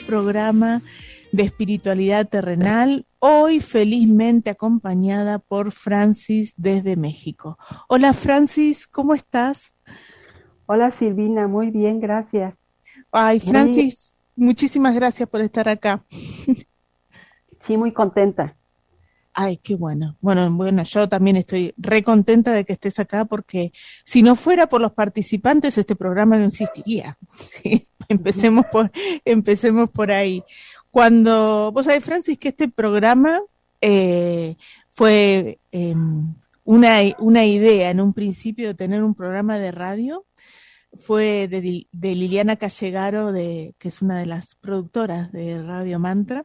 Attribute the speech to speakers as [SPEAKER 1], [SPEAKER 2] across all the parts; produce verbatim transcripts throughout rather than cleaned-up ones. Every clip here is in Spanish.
[SPEAKER 1] programa de espiritualidad terrenal, hoy felizmente acompañada por Francis desde México. Hola Francis, ¿cómo estás?
[SPEAKER 2] Hola Silvina, muy bien, gracias.
[SPEAKER 1] Ay,
[SPEAKER 2] Muy,
[SPEAKER 1] Francis, muchísimas gracias por estar acá.
[SPEAKER 2] sí, muy contenta.
[SPEAKER 1] Ay, qué bueno. Bueno, bueno, yo también estoy re contenta de que estés acá porque si no fuera por los participantes, este programa no existiría. ¿Sí?
[SPEAKER 2] Ujú.
[SPEAKER 1] Empecemos por, empecemos por ahí. Cuando, vos sabés, Francis, que este programa eh, fue eh, una, una idea en un principio de tener un programa de radio, fue de, de Liliana Callegaro, de, que es una de las productoras de Radio Mantra.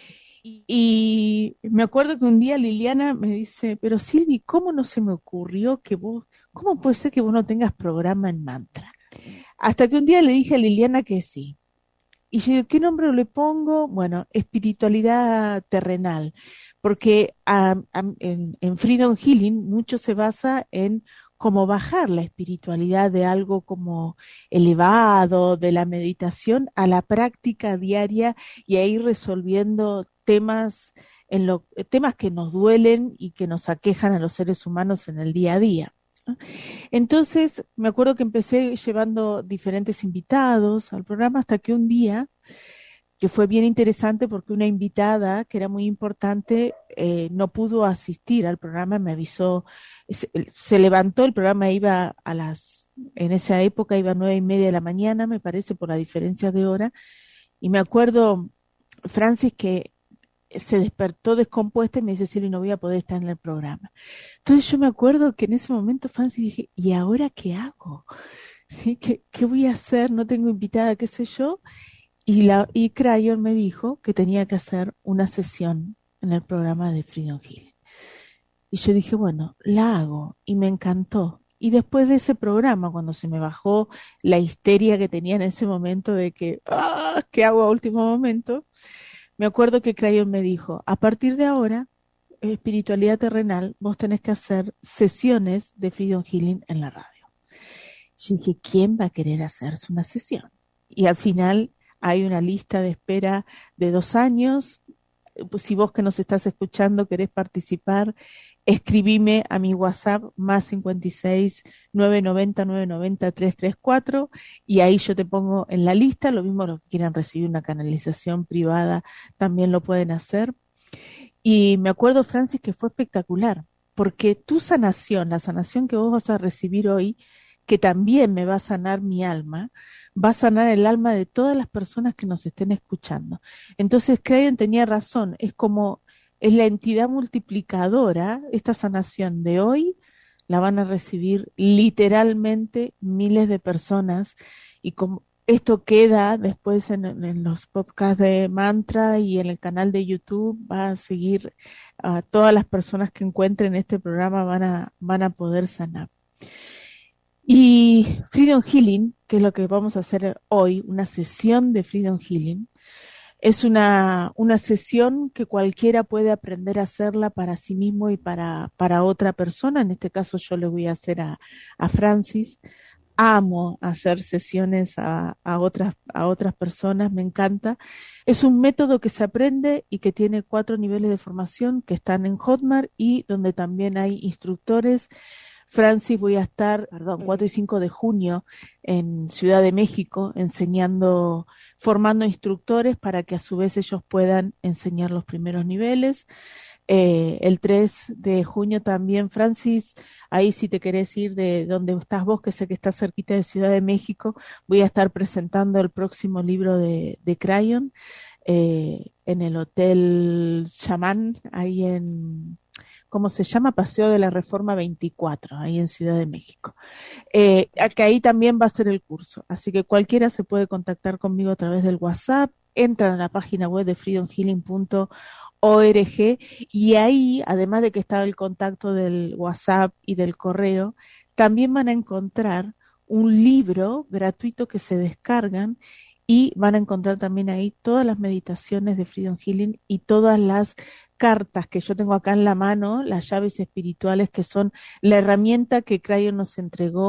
[SPEAKER 1] Y me acuerdo que un día Liliana me dice, pero Silvi, ¿cómo no se me ocurrió que vos, cómo puede ser que vos no tengas programa en Mantra? Hasta que un día le dije a Liliana que sí. Y yo digo, ¿qué nombre le pongo? Bueno, espiritualidad terrenal, porque um, um, en, en Freedom Healing mucho se basa en cómo bajar la espiritualidad de algo como elevado, de la meditación, a la práctica diaria y a ir resolviendo temas, en lo, temas que nos duelen y que nos aquejan a los seres humanos en el día a día. ¿No? Entonces, me acuerdo que empecé llevando diferentes invitados al programa hasta que un día, que fue bien interesante porque una invitada que era muy importante eh, no pudo asistir al programa, me avisó, se, se levantó, el programa iba a las, en esa época iba a nueve y media de la mañana, me parece, por la diferencia de hora, y me acuerdo, Francis, que se despertó descompuesta y me dice, Silvia, no voy a poder estar en el programa. Entonces yo me acuerdo que en ese momento, Francis, dije, ¿y ahora qué hago? ¿Sí? ¿Qué, qué voy a hacer? No tengo invitada, qué sé yo. Y, la, y Crayon me dijo que tenía que hacer una sesión en el programa de Freedom Healing. Y yo dije, bueno, la hago. Y me encantó. Y después de ese programa, cuando se me bajó la histeria que tenía en ese momento de que, ah, ¿qué hago a último momento? Me acuerdo que Crayon me dijo, a partir de ahora, espiritualidad terrenal, vos tenés que hacer sesiones de Freedom Healing en la radio. Yo dije, ¿quién va a querer hacerse una sesión? Y al final hay una lista de espera de dos años. Pues si vos que nos estás escuchando querés participar, escribime a mi WhatsApp más cincuenta y seis, nueve noventa, nueve noventa, trescientos treinta y cuatro y ahí yo te pongo en la lista. Lo mismo los que quieran recibir una canalización privada también lo pueden hacer. Y me acuerdo, Francis, que fue espectacular, porque tu sanación, la sanación que vos vas a recibir hoy, que también me va a sanar mi alma, va a sanar el alma de todas las personas que nos estén escuchando. Entonces, Crayon tenía razón, es como, es la entidad multiplicadora, esta sanación de hoy la van a recibir literalmente miles de personas y como esto queda después en, en los podcasts de Mantra y en el canal de YouTube, va a seguir a uh, todas las personas que encuentren este programa van a, van a poder sanar. Y Freedom Healing, que es lo que vamos a hacer hoy, una sesión de Freedom Healing, es una, una sesión que cualquiera puede aprender a hacerla para sí mismo y para, para otra persona. En este caso yo le voy a hacer a, a Francis. Amo hacer sesiones a, a, otras, a otras personas, me encanta. Es un método que se aprende y que tiene cuatro niveles de formación que están en Hotmart y donde también hay instructores. Francis, voy a estar, perdón, cuatro y cinco de junio en Ciudad de México enseñando, formando instructores para que a su vez ellos puedan enseñar los primeros niveles. Eh, el tres de junio también, Francis, ahí si te querés ir de donde estás vos, que sé que estás cerquita de Ciudad de México, voy a estar presentando el próximo libro de, de Crayon eh, en el Hotel Chamán, ahí en, ¿cómo se llama? Paseo de la Reforma veinticuatro, ahí en Ciudad de México. Eh, que ahí también va a ser el curso, así que cualquiera se puede contactar conmigo a través del WhatsApp, entran a la página web de freedom healing punto org y ahí, además de que está el contacto del WhatsApp y del correo, también van a encontrar un libro gratuito que se descargan y van a encontrar también ahí todas las meditaciones de Freedom Healing y todas las cartas que yo tengo acá en la mano, las llaves espirituales que son la herramienta que Crayon nos entregó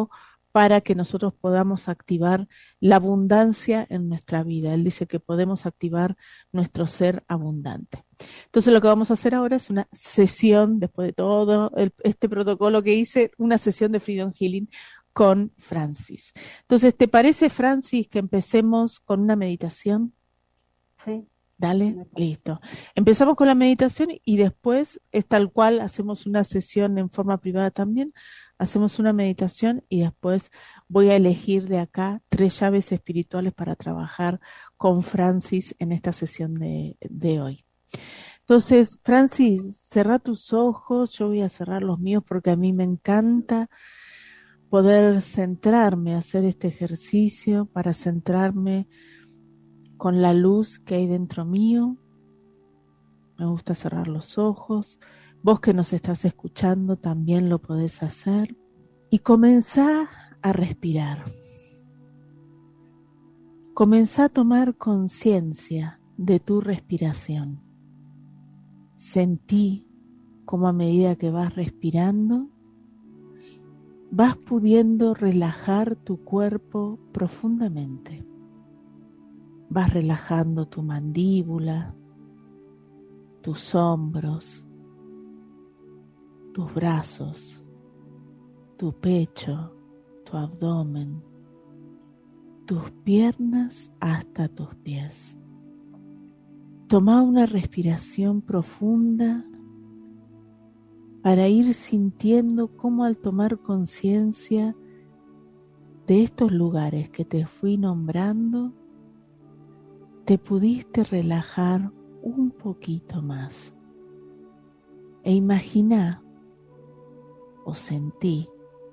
[SPEAKER 1] para que nosotros podamos activar la abundancia en nuestra vida. Él dice que podemos activar nuestro ser abundante. Entonces lo que vamos a hacer ahora es una sesión, después de todo el, este protocolo que hice, una sesión de Freedom Healing con Francis. Entonces, ¿te parece, Francis, que empecemos con una meditación?
[SPEAKER 2] Sí.
[SPEAKER 1] Dale, listo. Empezamos con la meditación y después es tal cual, hacemos una sesión en forma privada también, hacemos una meditación y después voy a elegir de acá tres llaves espirituales para trabajar con Francis en esta sesión de, de hoy. Entonces, Francis, cerrá tus ojos, yo voy a cerrar los míos porque a mí me encanta poder centrarme, hacer este ejercicio para centrarme con la luz que hay dentro mío. Me gusta cerrar los ojos. Vos que nos estás escuchando también lo podés hacer. Y comenzá a respirar. Comenzá a tomar conciencia de tu respiración. Sentí cómo a medida que vas respirando, vas pudiendo relajar tu cuerpo profundamente. Vas relajando tu mandíbula, tus hombros, tus brazos, tu pecho, tu abdomen, tus piernas hasta tus pies. Toma una respiración profunda para ir sintiendo cómo al tomar conciencia de estos lugares que te fui nombrando, te pudiste relajar un poquito más. E imagina o sentí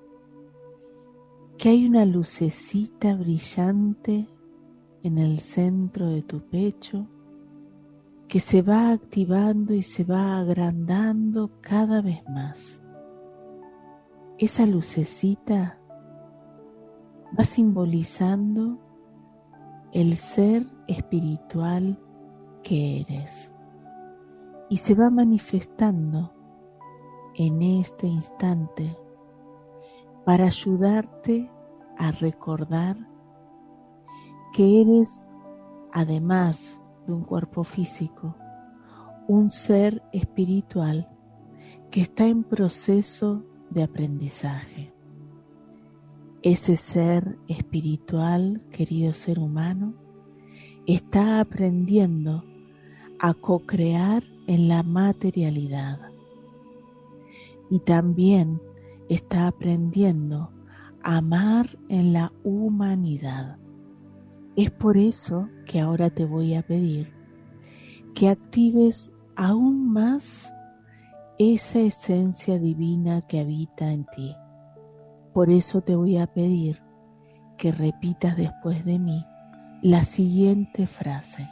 [SPEAKER 1] que hay una lucecita brillante en el centro de tu pecho que se va activando y se va agrandando cada vez más. Esa lucecita va simbolizando el ser espiritual que eres y se va manifestando en este instante para ayudarte a recordar que eres, además de un cuerpo físico, un ser espiritual que está en proceso de aprendizaje. Ese ser espiritual, querido ser humano, está aprendiendo a co-crear en la materialidad y también está aprendiendo a amar en la humanidad. Es por eso que ahora te voy a pedir que actives aún más esa esencia divina que habita en ti. Por eso te voy a pedir que repitas después de mí la siguiente frase.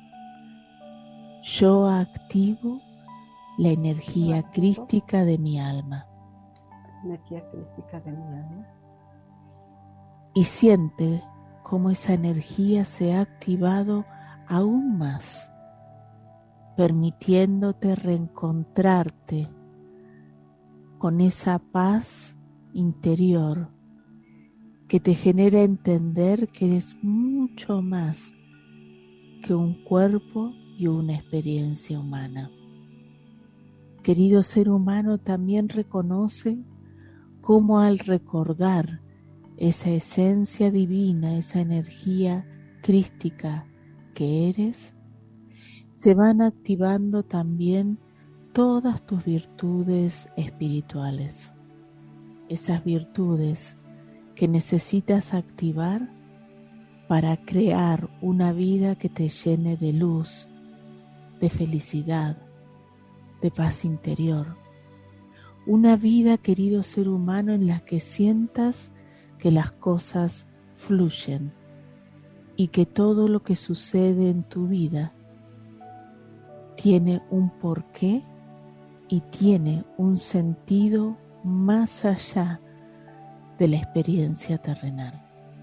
[SPEAKER 1] Yo activo la energía crística de mi alma.
[SPEAKER 2] Energía crística de mi alma.
[SPEAKER 1] Y siente cómo esa energía se ha activado aún más, permitiéndote reencontrarte con esa paz interior que te genera entender que eres mucho más que un cuerpo y una experiencia humana. Querido ser humano, también reconoce cómo al recordar esa esencia divina, esa energía crística que eres, se van activando también todas tus virtudes espirituales. Esas virtudes que necesitas activar para crear una vida que te llene de luz, de felicidad, de paz interior. Una vida, querido ser humano, en la que sientas que las cosas fluyen y que todo lo que sucede en tu vida tiene un porqué y tiene un sentido más allá de la experiencia terrenal.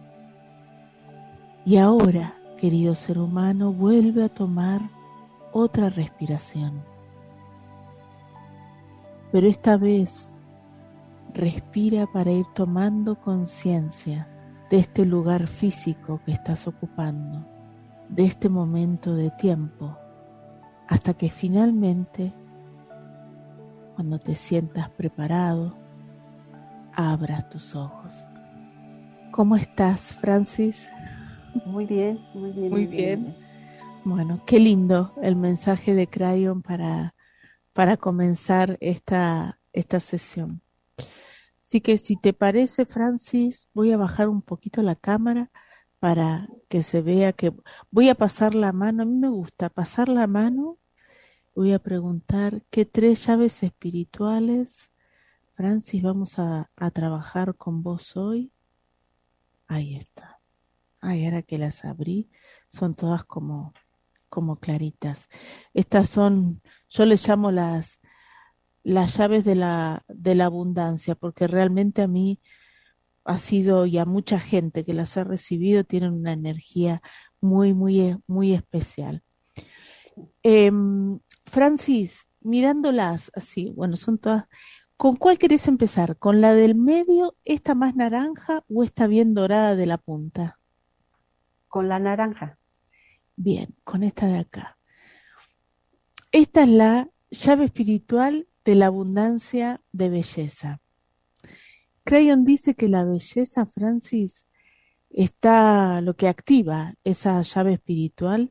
[SPEAKER 1] Y ahora, querido ser humano, vuelve a tomar otra respiración. Pero esta vez Respira para ir tomando conciencia de este lugar físico que estás ocupando, de este momento de tiempo, hasta que finalmente, cuando te sientas preparado, abras tus ojos. ¿Cómo estás, Francis?
[SPEAKER 2] Muy bien, muy bien.
[SPEAKER 1] Muy bien. Bueno, qué lindo el mensaje de Crayon para, para comenzar esta, esta sesión. Así que si te parece, Francis, voy a bajar un poquito la cámara para que se vea que voy a pasar la mano. A mí me gusta pasar la mano. Voy a preguntar qué tres llaves espirituales, Francis, vamos a, a trabajar con vos hoy. Ahí está. Ay, ahora que las abrí, son todas como, como claritas. Estas son, yo les llamo las, las llaves de la, de la abundancia, porque realmente a mí ha sido, y a mucha gente que las ha recibido, tienen una energía muy, muy, muy especial. Eh, Francis, mirándolas así, bueno, son todas. ¿Con cuál querés empezar? ¿Con la del medio, esta más naranja o esta bien dorada de la punta?
[SPEAKER 2] Con la naranja.
[SPEAKER 1] Bien, con esta de acá. Esta es la llave espiritual de la abundancia de belleza. Crayon dice que la belleza, Francis, está, lo que activa esa llave espiritual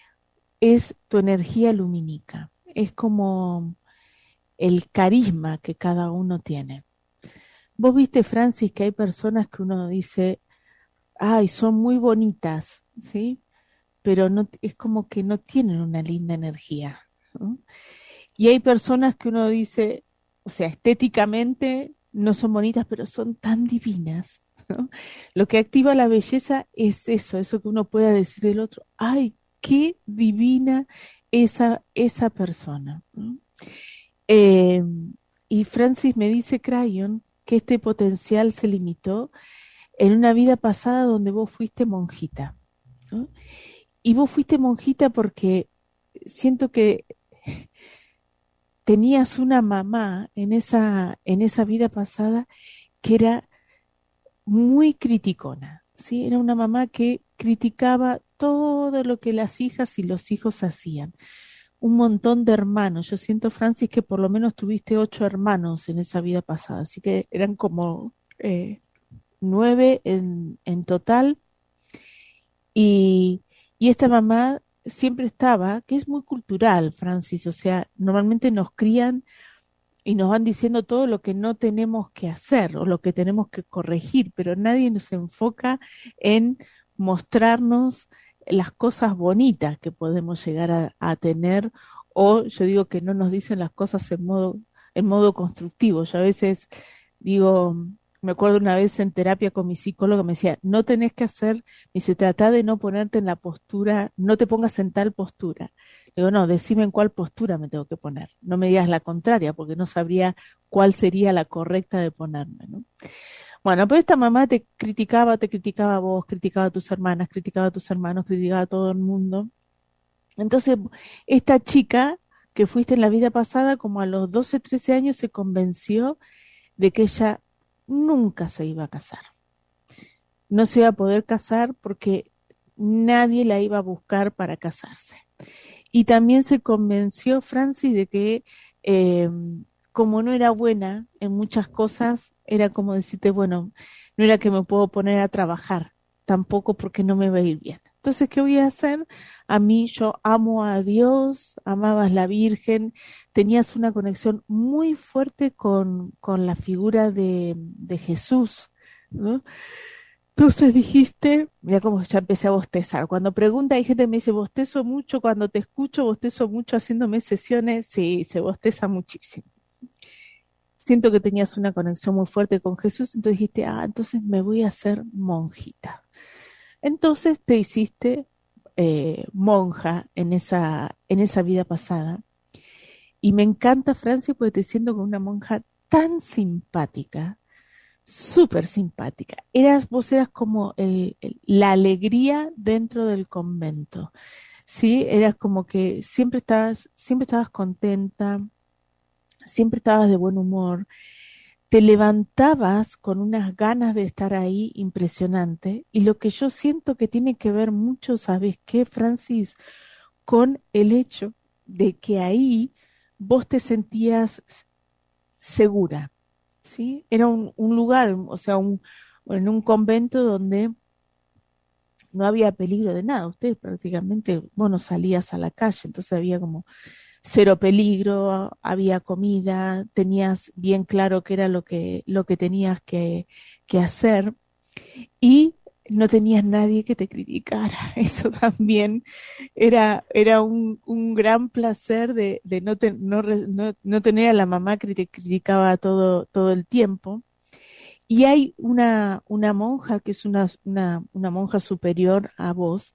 [SPEAKER 1] es tu energía lumínica. Es como el carisma que cada uno tiene. Vos viste, Francis, que hay personas que uno dice, ay, son muy bonitas, ¿sí? Pero no, es como que no tienen una linda energía, ¿no? Y hay personas que uno dice, o sea, estéticamente no son bonitas, pero son tan divinas, ¿no? Lo que activa la belleza es eso, eso que uno pueda decir del otro, ay, qué divina esa, esa persona, ¿no? Eh, y Francis me dice, Crayon, que este potencial se limitó en una vida pasada donde vos fuiste monjita, ¿no? Y vos fuiste monjita porque siento que tenías una mamá en esa, en esa vida pasada que era muy criticona, ¿sí? Era una mamá que criticaba todo lo que las hijas y los hijos hacían. Un montón de hermanos. Yo siento, Francis, que por lo menos tuviste ocho hermanos en esa vida pasada, así que eran como eh, nueve en, en total. Y, y esta mamá siempre estaba, que es muy cultural, Francis, o sea, normalmente nos crían y nos van diciendo todo lo que no tenemos que hacer o lo que tenemos que corregir, pero nadie nos enfoca en mostrarnos las cosas bonitas que podemos llegar a, a tener, o yo digo que no nos dicen las cosas en modo, en modo constructivo. Yo a veces digo, me acuerdo una vez en terapia con mi psicólogo, me decía, no tenés que hacer, ni se trata de no ponerte en la postura, no te pongas en tal postura. Digo, no, decime en cuál postura me tengo que poner. No me digas la contraria, porque no sabría cuál sería la correcta de ponerme, ¿no? Bueno, pero esta mamá te criticaba, te criticaba a vos, criticaba a tus hermanas, criticaba a tus hermanos, criticaba a todo el mundo. Entonces, esta chica que fuiste en la vida pasada, como a los doce, trece años, se convenció de que ella nunca se iba a casar. No se iba a poder casar porque nadie la iba a buscar para casarse. Y también se convenció Francis de que eh, como no era buena en muchas cosas, era como decirte, bueno, no era que me puedo poner a trabajar, tampoco porque no me va a ir bien. Entonces, ¿qué voy a hacer? A mí, yo amo a Dios, amabas la Virgen, tenías una conexión muy fuerte con, con la figura de, de Jesús, ¿no? Entonces dijiste, mira cómo ya empecé a bostezar. Cuando pregunta, hay gente que me dice, bostezo mucho, cuando te escucho, bostezo mucho haciéndome sesiones, sí, se bosteza muchísimo. Siento que tenías una conexión muy fuerte con Jesús, entonces dijiste, ah, entonces me voy a hacer monjita. Entonces te hiciste eh, monja en esa, en esa vida pasada. Y me encanta, Francia, porque te siento con una monja tan simpática, súper simpática. Eras, vos eras como el, el- la alegría dentro del convento, ¿sí? Eras como que siempre estabas, siempre estabas contenta, siempre estabas de buen humor. te levantabas con unas ganas de estar ahí impresionante, y lo que yo siento que tiene que ver mucho, ¿sabes qué, Francis? Con el hecho de que ahí vos te sentías segura, ¿sí? Era un, un lugar, o sea, un, en un convento donde no había peligro de nada. Ustedes prácticamente, vos no salías a la calle, entonces había como cero peligro, había comida, tenías bien claro qué era lo que, lo que tenías que, que hacer, y no tenías nadie que te criticara. Eso también era, era un, un gran placer de, de no, te- no, re- no, no tener a la mamá que te criticaba todo, todo el tiempo. Y hay una, una monja que es una, una, una monja superior a vos,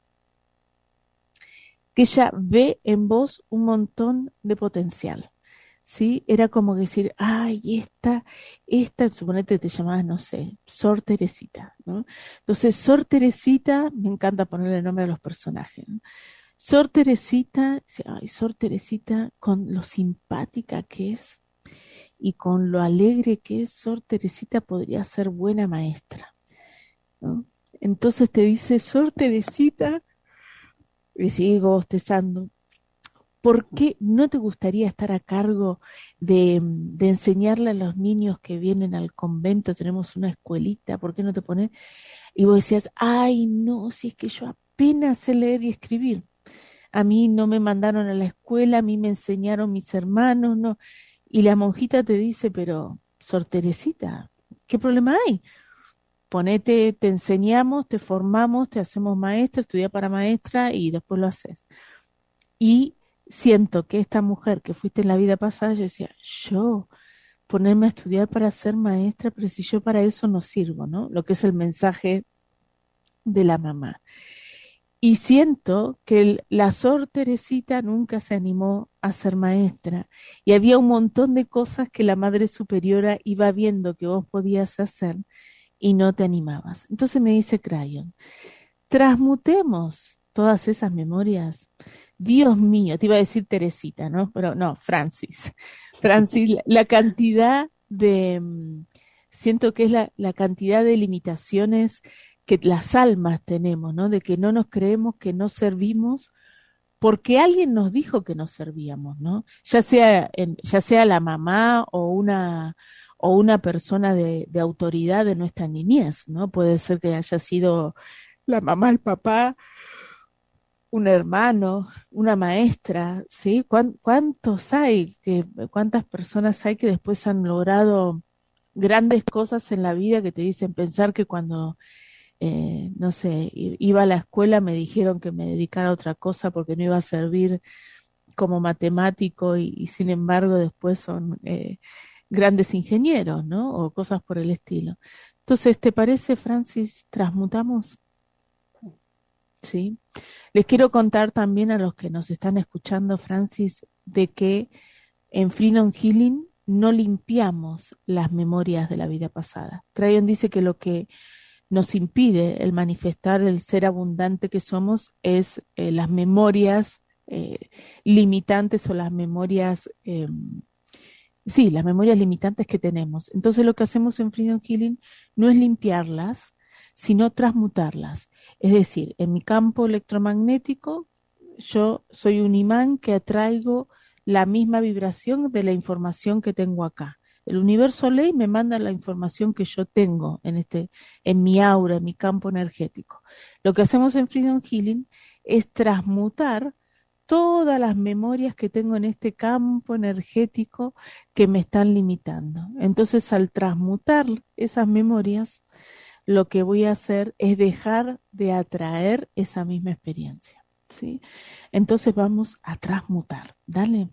[SPEAKER 1] que ella ve en vos un montón de potencial, ¿sí? Era como decir, ay, esta, esta, suponete que te llamabas, no sé, Sor Teresita, ¿no? Entonces, Sor Teresita, me encanta ponerle el nombre a los personajes, ¿no? Sor Teresita, dice, ay, Sor Teresita, con lo simpática que es y con lo alegre que es, Sor Teresita podría ser buena maestra, ¿no? Entonces te dice, Sor Teresita, y sigo bostezando, ¿por qué no te gustaría estar a cargo de, de enseñarle a los niños que vienen al convento? Tenemos una escuelita, ¿por qué no te pones? Y vos decías, ay, no, si es que yo apenas sé leer y escribir. A mí no me mandaron a la escuela, a mí me enseñaron mis hermanos, no. Y la monjita te dice, pero, Sor Teresita, ¿qué problema hay? Ponete, te enseñamos, te formamos, te hacemos maestra, estudia para maestra y después lo haces. Y siento que esta mujer que fuiste en la vida pasada, yo decía, yo ponerme a estudiar para ser maestra, pero si yo para eso no sirvo, ¿no? Lo que es el mensaje de la mamá. Y siento que el- la Sor Teresita nunca se animó a ser maestra, y había un montón de cosas que la Madre Superiora iba viendo que vos podías hacer y no te animabas. Entonces me dice Crayon, transmutemos todas esas memorias. Dios mío, te iba a decir Teresita, ¿no? Pero no, Francis. Francis, la, la cantidad de, mm, siento que es la, la cantidad de limitaciones que las almas tenemos, ¿no? De que no nos creemos que no servimos porque alguien nos dijo que no servíamos, ¿no? Ya sea, en, ya sea la mamá o una, o una persona de, de autoridad de nuestra niñez, ¿no? Puede ser que haya sido la mamá, el papá, un hermano, una maestra, ¿sí? ¿Cuán- ¿Cuántos hay? Que, ¿cuántas personas hay que después han logrado grandes cosas en la vida, que te dicen pensar que cuando, eh, no sé, i- iba a la escuela me dijeron que me dedicara a otra cosa porque no iba a servir como matemático, y, y sin embargo después son eh, grandes ingenieros, ¿no? O cosas por el estilo. Entonces, ¿te parece, Francis, transmutamos? Sí. Les quiero contar también a los que nos están escuchando, Francis, de que en Freedom Healing no limpiamos las memorias de la vida pasada. Crayon dice que lo que nos impide el manifestar el ser abundante que somos es eh, las memorias eh, limitantes, o las memorias, eh, sí, las memorias limitantes que tenemos. Entonces lo que hacemos en Freedom Healing no es limpiarlas, sino transmutarlas. Es decir, en mi campo electromagnético, yo soy un imán que atraigo la misma vibración de la información que tengo acá. El universo ley me manda la información que yo tengo en este, en mi aura, en mi campo energético. Lo que hacemos en Freedom Healing es transmutar todas las memorias que tengo en este campo energético que me están limitando. Entonces, al transmutar esas memorias, lo que voy a hacer es dejar de atraer esa misma experiencia, ¿sí? Entonces vamos a transmutar, dale.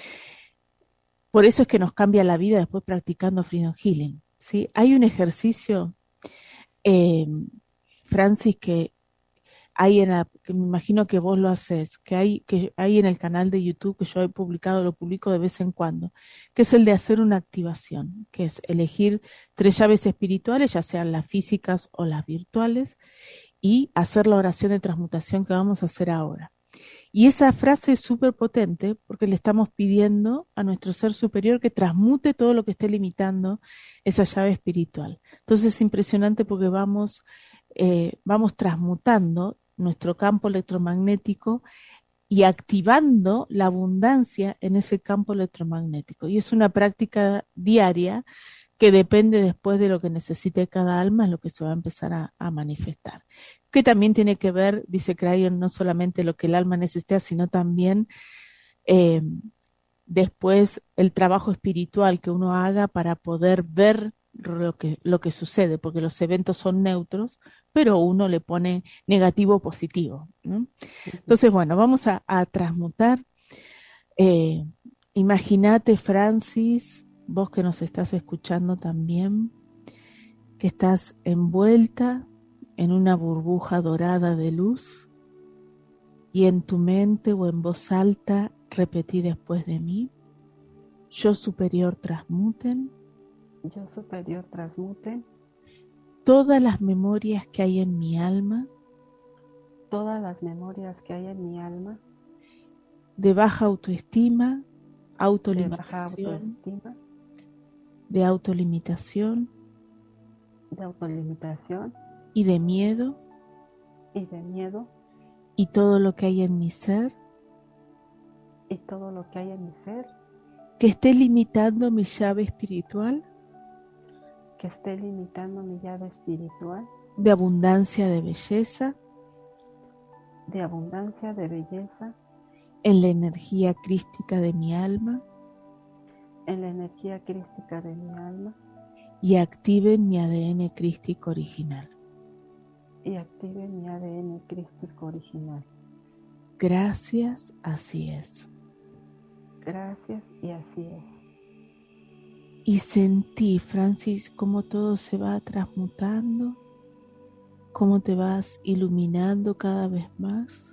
[SPEAKER 1] Por eso es que nos cambia la vida después practicando Freedom Healing, ¿sí? Hay un ejercicio, eh, Francis, que hay en la, que me imagino que vos lo haces, que hay, que hay en el canal de YouTube, que yo he publicado, lo publico de vez en cuando, que es el de hacer una activación, que es elegir tres llaves espirituales, ya sean las físicas o las virtuales, y hacer la oración de transmutación que vamos a hacer ahora. Y esa frase es súper potente porque le estamos pidiendo a nuestro ser superior que transmute todo lo que esté limitando esa llave espiritual. Entonces es impresionante porque vamos, eh, vamos transmutando nuestro campo electromagnético y activando la abundancia en ese campo electromagnético. Y es una práctica diaria que depende después de lo que necesite cada alma, es lo que se va a empezar a, a manifestar. Que también tiene que ver, dice Crayon, no solamente lo que el alma necesita, sino también eh, después el trabajo espiritual que uno haga para poder ver lo que, lo que sucede, porque los eventos son neutros, pero uno le pone negativo o positivo, ¿no? Entonces, bueno, vamos a, a transmutar. Eh, Imagínate, Francis, vos que nos estás escuchando también, que estás envuelta en una burbuja dorada de luz y en tu mente o en voz alta repetí después de mí: yo superior transmuten
[SPEAKER 2] Yo superior transmuten
[SPEAKER 1] todas las memorias que hay en mi alma
[SPEAKER 2] todas las memorias que hay en mi alma
[SPEAKER 1] de baja autoestima,
[SPEAKER 2] de baja
[SPEAKER 1] autolimitación,
[SPEAKER 2] autoestima,
[SPEAKER 1] de autolimitación
[SPEAKER 2] de autolimitación
[SPEAKER 1] y de miedo,
[SPEAKER 2] y de miedo,
[SPEAKER 1] y todo lo que hay en mi ser
[SPEAKER 2] y todo lo que hay en mi ser
[SPEAKER 1] que esté limitando mi llave espiritual
[SPEAKER 2] que esté limitando mi llave espiritual
[SPEAKER 1] de abundancia de belleza
[SPEAKER 2] de abundancia, de belleza,
[SPEAKER 1] en la energía crística de mi alma
[SPEAKER 2] en la energía crística de mi alma
[SPEAKER 1] y activen mi A D N crístico original.
[SPEAKER 2] y active mi A D N crístico original.
[SPEAKER 1] Gracias, así es.
[SPEAKER 2] Gracias, y así es.
[SPEAKER 1] Y sentí, Francis, cómo todo se va transmutando, cómo te vas iluminando cada vez más.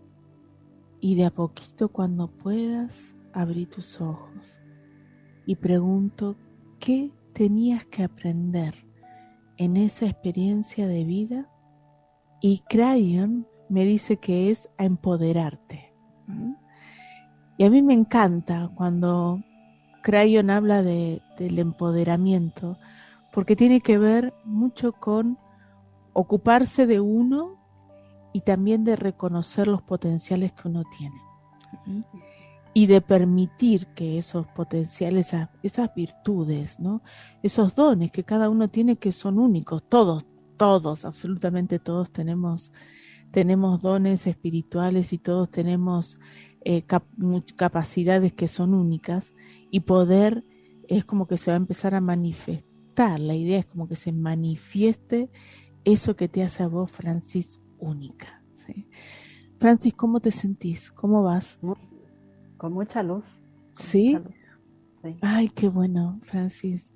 [SPEAKER 1] Y de a poquito, cuando puedas, abrí tus ojos y pregunto, ¿qué tenías que aprender en esa experiencia de vida? Y Crayon me dice que es a empoderarte. ¿Mm? Y a mí me encanta cuando Crayon habla de, del empoderamiento, porque tiene que ver mucho con ocuparse de uno y también de reconocer los potenciales que uno tiene. ¿Mm? Y de permitir que esos potenciales, esas, esas virtudes, ¿no? Esos dones que cada uno tiene, que son únicos, todos, todos, absolutamente todos tenemos, tenemos dones espirituales y todos tenemos eh, cap capacidades que son únicas, y poder es como que se va a empezar a manifestar. La idea es como que se manifieste eso que te hace a vos, Francis, única, ¿sí? Francis, ¿cómo te sentís? ¿Cómo vas?
[SPEAKER 2] Muy, con mucha luz. Con
[SPEAKER 1] ¿Sí?
[SPEAKER 2] mucha luz. Sí.
[SPEAKER 1] Ay, qué bueno, Francis.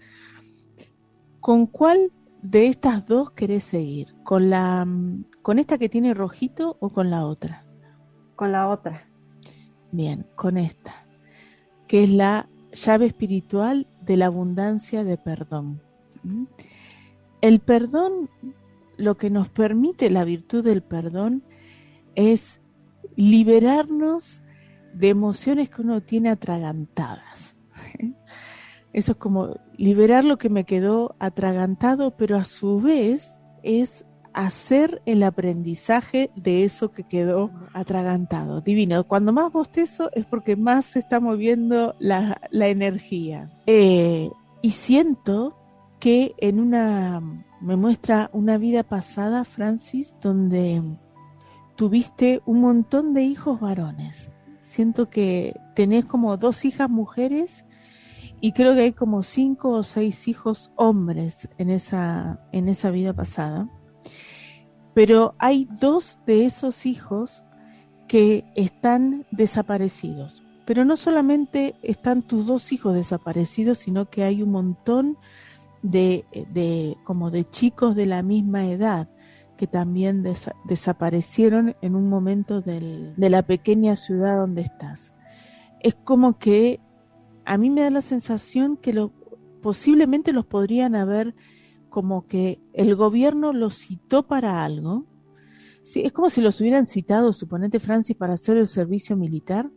[SPEAKER 1] ¿Con cuál de estas dos querés seguir? ¿Con la, con esta que tiene rojito o con la otra?
[SPEAKER 2] Con la otra.
[SPEAKER 1] Bien, con esta, que es la llave espiritual de la abundancia de perdón. ¿Mm? El perdón, lo que nos permite la virtud del perdón es liberarnos de emociones que uno tiene atragantadas. Eso es como liberar lo que me quedó atragantado, pero a su vez es hacer el aprendizaje de eso que quedó atragantado. Divino. Cuando más bostezo es porque más se está moviendo la, la energía. Eh, y siento que en una, me muestra una vida pasada, Francis, donde tuviste un montón de hijos varones. Siento que tenés como dos hijas mujeres y creo que hay como cinco o seis hijos hombres en esa, en esa vida pasada. Pero hay dos de esos hijos que están desaparecidos. Pero no solamente están tus dos hijos desaparecidos, sino que hay un montón de, de como de chicos de la misma edad que también des desaparecieron en un momento del, de la pequeña ciudad donde estás. Es como que a mí me da la sensación que lo, posiblemente los podrían haber, como que el gobierno los citó para algo, Sí, es como si los hubieran citado, suponete, Francis, para hacer el servicio militar,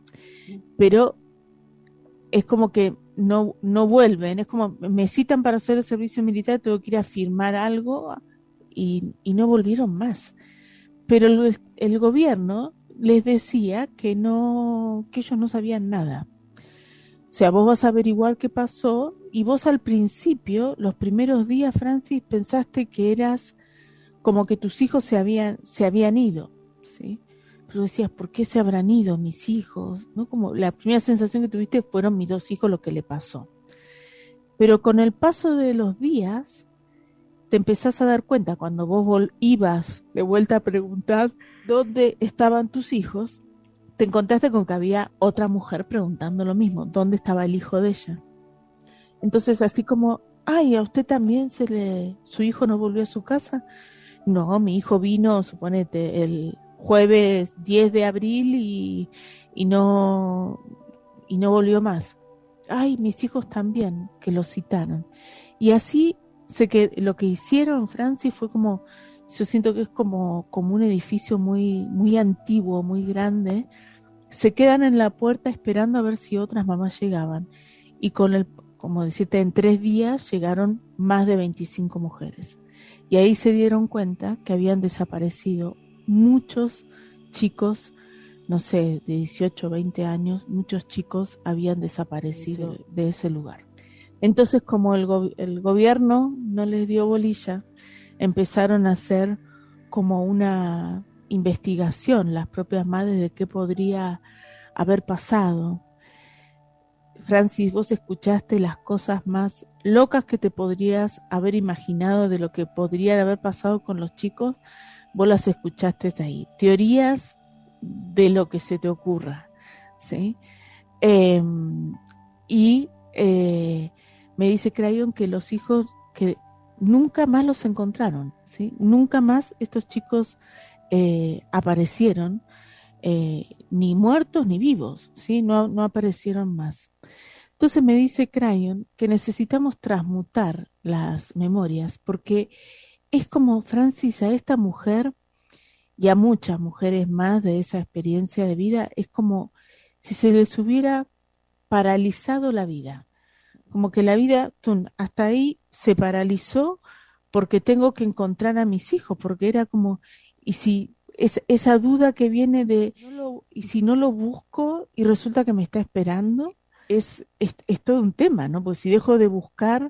[SPEAKER 1] pero es como que no, no vuelven, es como me citan para hacer el servicio militar, tengo que ir a firmar algo y, y no volvieron más. Pero el, el gobierno les decía que no, que ellos no sabían nada. O sea, vos vas a averiguar qué pasó y vos al principio, los primeros días, Francis, pensaste que eras como que tus hijos se habían, se habían ido, ¿sí? Pero decías, ¿por qué se habrán ido mis hijos? ¿No? Como la primera sensación que tuviste fueron mis dos hijos lo que le pasó. Pero con el paso de los días, te empezás a dar cuenta cuando vos ibas de vuelta a preguntar dónde estaban tus hijos, te encontraste con que había otra mujer preguntando lo mismo, ¿dónde estaba el hijo de ella? Entonces así como, ay, ¿a usted también se le, su hijo no volvió a su casa? No, mi hijo vino, suponete, el jueves diez de abril y, y no y no volvió más. Ay, mis hijos también, que lo citaron. Y así sé que lo que hicieron, Francis, fue como, yo siento que es como, como un edificio muy, muy antiguo, muy grande. Se quedan en la puerta esperando a ver si otras mamás llegaban. Y con el, como decirte, en tres días llegaron más de veinticinco mujeres. Y ahí se dieron cuenta que habían desaparecido muchos chicos, no sé, de dieciocho, veinte años, muchos chicos habían desaparecido de ese lugar. Entonces, como el, go- el gobierno no les dio bolilla, empezaron a hacer como una investigación, las propias madres, de qué podría haber pasado. Francis, vos escuchaste las cosas más locas que te podrías haber imaginado de lo que podría haber pasado con los chicos, vos las escuchaste ahí. Teorías de lo que se te ocurra, ¿sí? Eh, y eh, me dice Crayon que los hijos que nunca más los encontraron, ¿sí? Nunca más estos chicos eh, aparecieron, eh, ni muertos ni vivos, ¿sí? No, no aparecieron más. Entonces me dice Crayon que necesitamos transmutar las memorias porque es como, Francis, a esta mujer y a muchas mujeres más de esa experiencia de vida, es como si se les hubiera paralizado la vida. Como que la vida, tun, hasta ahí se paralizó porque tengo que encontrar a mis hijos, porque era como, y si es, esa duda que viene de, no lo, y si no lo busco y resulta que me está esperando, es, es, es todo un tema, ¿no? Porque si dejo de buscar,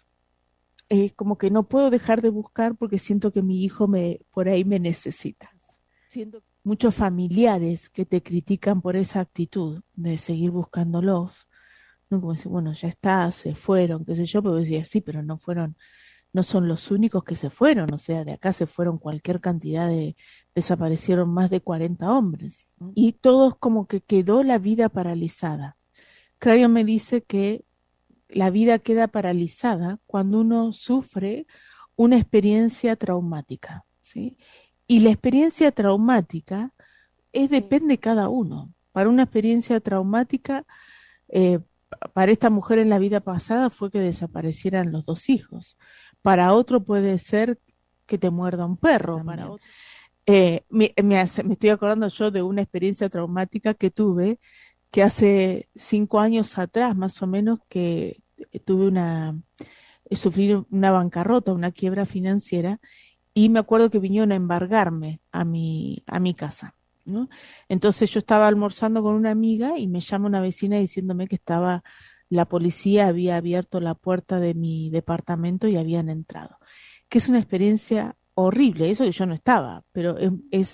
[SPEAKER 1] es como que no puedo dejar de buscar porque siento que mi hijo me, por ahí me necesita. Siento muchos familiares que te critican por esa actitud de seguir buscándolos, ¿no? Como decir, bueno, ya está, se fueron, qué sé yo, pero decía, sí, pero no fueron, no son los únicos que se fueron, o sea, de acá se fueron cualquier cantidad de, desaparecieron más de cuarenta hombres, ¿no? Y todos como que quedó la vida paralizada. Crayon me dice que la vida queda paralizada cuando uno sufre una experiencia traumática, ¿sí? Y la experiencia traumática es depende de cada uno. Para una experiencia traumática, eh, para esta mujer en la vida pasada fue que desaparecieran los dos hijos. Para otro puede ser que te muerda un perro. Para otro. Eh, me, me, hace, me estoy acordando yo de una experiencia traumática que tuve, que hace cinco años atrás, más o menos, que tuve una, sufrí una bancarrota, una quiebra financiera, y me acuerdo que vinieron a embargarme a mi, a mi casa, ¿no? Entonces yo estaba almorzando con una amiga y me llama una vecina diciéndome que estaba, la policía había abierto la puerta de mi departamento y habían entrado. Que es una experiencia horrible, eso que yo no estaba, pero es, es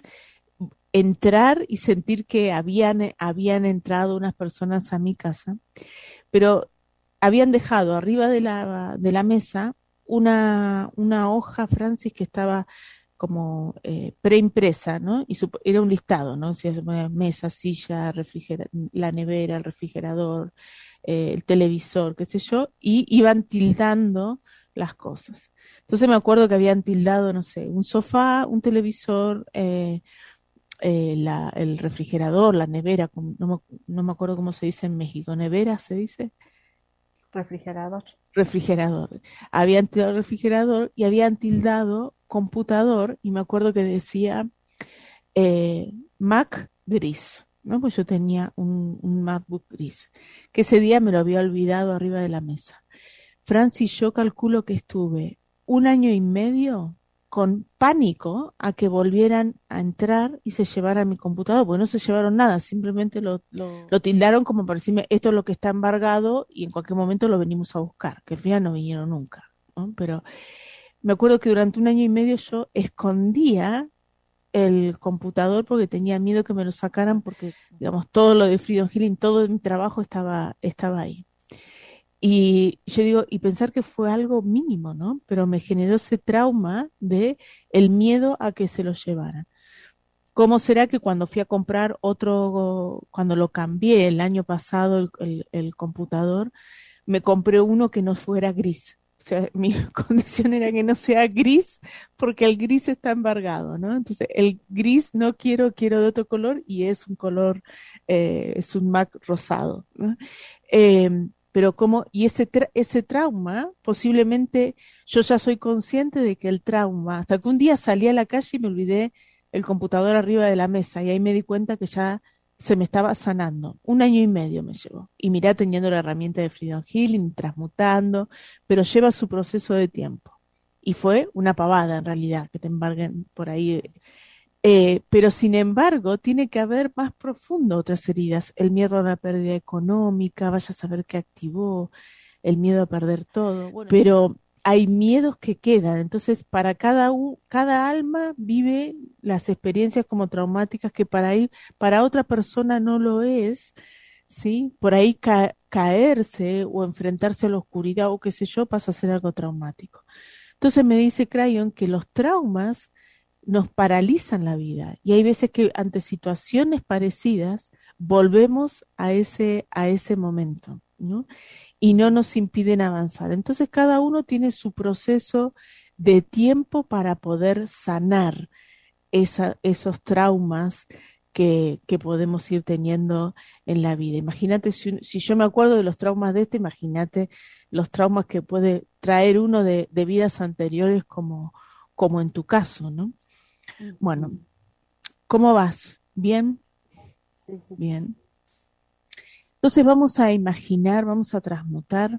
[SPEAKER 1] entrar y sentir que habían, habían entrado unas personas a mi casa, pero habían dejado arriba de la, de la mesa una, una hoja, Francis, que estaba como eh, preimpresa, ¿no? Y su, era un listado, ¿no? O sea, se ponía mesa, silla, refrigera, la nevera, el refrigerador, eh, el televisor, qué sé yo, y iban tildando las cosas. Entonces me acuerdo que habían tildado, no sé, un sofá, un televisor, eh, eh, la, el refrigerador, la nevera, no me, no me acuerdo cómo se dice en México, nevera se dice.
[SPEAKER 2] Refrigerador.
[SPEAKER 1] Refrigerador. Habían tildado refrigerador y habían tildado computador y me acuerdo que decía eh, Mac gris, ¿no? Pues yo tenía un, un MacBook gris, que ese día me lo había olvidado arriba de la mesa. Francis, yo calculo que estuve un año y medio con pánico a que volvieran a entrar y se llevaran mi computador, porque no se llevaron nada, simplemente lo,
[SPEAKER 2] Lo,
[SPEAKER 1] lo tildaron como para decirme, esto es lo que está embargado y en cualquier momento lo venimos a buscar, que al final no vinieron nunca, ¿no? Pero me acuerdo que durante un año y medio yo escondía el computador porque tenía miedo que me lo sacaran porque, digamos, todo lo de Freedom Healing, todo mi trabajo estaba, estaba ahí. Y yo digo, y pensar que fue algo mínimo, ¿no? Pero me generó ese trauma de el miedo a que se lo llevaran. ¿Cómo será que cuando fui a comprar otro, cuando lo cambié el año pasado, el, el, el computador, me compré uno que no fuera gris? O sea, mi condición era que no sea gris porque el gris está embargado, ¿no? Entonces, el gris no quiero, quiero de otro color y es un color, eh, es un Mac rosado, ¿no? Eh, pero como, y ese, tra ese trauma, posiblemente yo ya soy consciente de que el trauma, hasta que un día salí a la calle y me olvidé el computador arriba de la mesa y ahí me di cuenta que ya se me estaba sanando. Un año y medio me llevó. Y mirá teniendo la herramienta de Freedom Healing, transmutando, pero lleva su proceso de tiempo. Y fue una pavada en realidad que te embarguen por ahí. Eh, pero sin embargo, tiene que haber más profundo otras heridas. El miedo a la pérdida económica, vaya a saber qué activó, el miedo a perder todo. Bueno, pero hay miedos que quedan. Entonces, para cada, u- cada alma vive las experiencias como traumáticas que para, ahí, para otra persona no lo es, ¿sí? Por ahí ca- caerse o enfrentarse a la oscuridad o qué sé yo pasa a ser algo traumático. Entonces me dice Crayon que los traumas nos paralizan la vida y hay veces que ante situaciones parecidas volvemos a ese, a ese momento, ¿no? Y no nos impiden avanzar. Entonces cada uno tiene su proceso de tiempo para poder sanar esa, esos traumas que, que podemos ir teniendo en la vida. Imagínate, si, un- si yo me acuerdo de los traumas de este, imagínate los traumas que puede traer uno de, de vidas anteriores como, como en tu caso, ¿no? Bueno,
[SPEAKER 2] ujú.
[SPEAKER 1] ¿cómo vas? ¿Bien?
[SPEAKER 2] Sí, sí, sí.
[SPEAKER 1] Bien. Entonces vamos a imaginar, vamos a transmutar.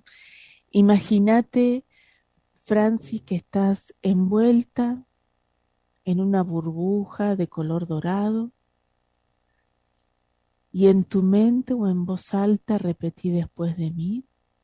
[SPEAKER 1] Imagínate, Francis, que estás envuelta en una burbuja de color dorado y en tu mente o en voz alta repetí después de mí,